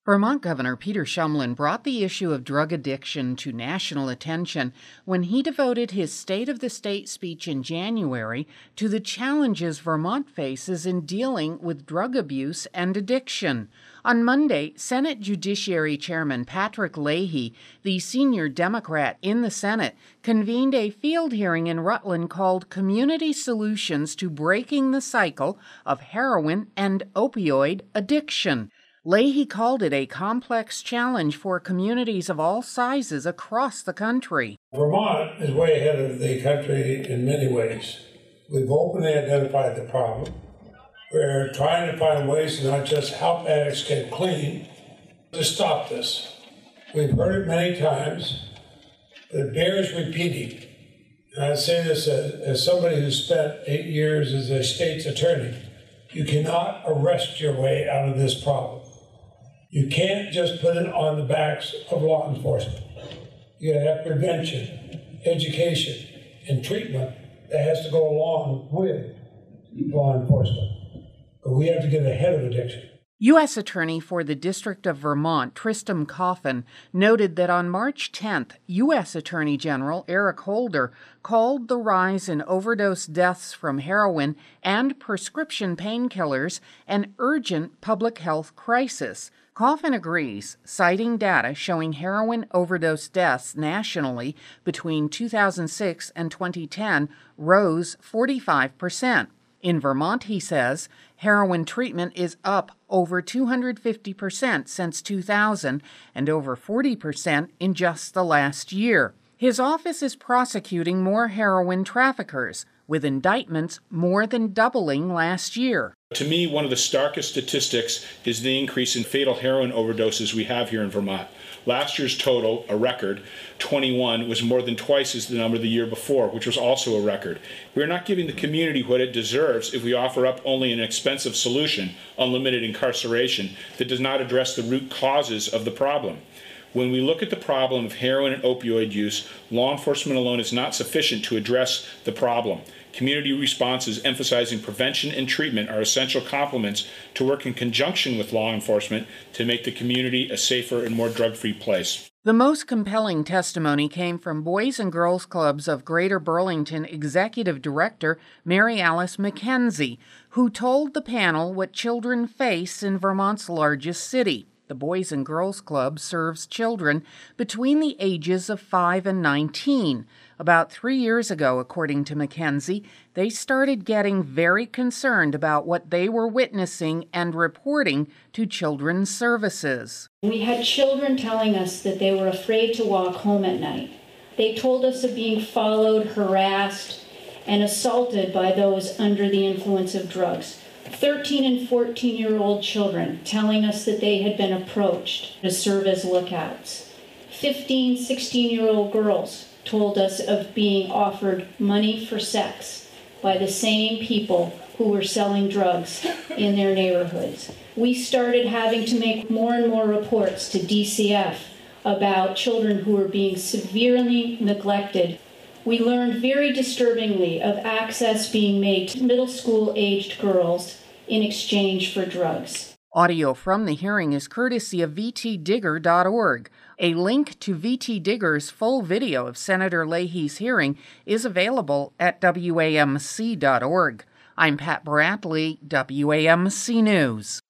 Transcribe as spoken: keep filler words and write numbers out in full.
Vermont Governor Peter Shumlin brought the issue of drug addiction to national attention when he devoted his State of the State speech in January to the challenges Vermont faces in dealing with drug abuse and addiction. On Monday, Senate Judiciary Chairman Patrick Leahy, the senior Democrat in the Senate, convened a field hearing in Rutland called Community Solutions to Breaking the Cycle of Heroin and Opioid Addiction. Leahy called it a complex challenge for communities of all sizes across the country. Vermont is way ahead of the country in many ways. We've openly identified the problem. We're trying to find ways to not just help addicts get clean, to stop this. We've heard it many times, but it bears repeating. And I say this as, as somebody who spent eight years as a state's attorney. You cannot arrest your way out of this problem. You can't just put it on the backs of law enforcement. You gotta have prevention, education, and treatment that has to go along with law enforcement. But we have to get ahead of addiction. U S Attorney for the District of Vermont, Tristram Coffin, noted that on March tenth, U S Attorney General Eric Holder called the rise in overdose deaths from heroin and prescription painkillers an urgent public health crisis. Coffin agrees, citing data showing heroin overdose deaths nationally between two thousand six and twenty ten rose forty-five percent. In Vermont, he says, heroin treatment is up over two hundred fifty percent since two thousand and over forty percent in just the last year. His office is prosecuting more heroin traffickers, with indictments more than doubling last year. To me, one of the starkest statistics is the increase in fatal heroin overdoses we have here in Vermont. Last year's total, a record, twenty-one, was more than twice as the number the year before, which was also a record. We are not giving the community what it deserves if we offer up only an expensive solution, unlimited incarceration, that does not address the root causes of the problem. When we look at the problem of heroin and opioid use, law enforcement alone is not sufficient to address the problem. Community responses emphasizing prevention and treatment are essential complements to work in conjunction with law enforcement to make the community a safer and more drug-free place. The most compelling testimony came from Boys and Girls Clubs of Greater Burlington Executive Director Mary Alice McKenzie, who told the panel what children face in Vermont's largest city. The Boys and Girls Club serves children between the ages of five and nineteen. About three years ago, according to McKenzie, they started getting very concerned about what they were witnessing and reporting to Children's Services. We had children telling us that they were afraid to walk home at night. They told us of being followed, harassed, and assaulted by those under the influence of drugs. thirteen and fourteen-year-old children telling us that they had been approached to serve as lookouts. fifteen, sixteen-year-old girls told us of being offered money for sex by the same people who were selling drugs in their neighborhoods. We started having to make more and more reports to D C F about children who were being severely neglected. We learned very disturbingly of access being made to middle school-aged girls in exchange for drugs. Audio from the hearing is courtesy of V T digger dot org. A link to V T Digger's full video of Senator Leahy's hearing is available at W A M C dot org. I'm Pat Brantley, W A M C News.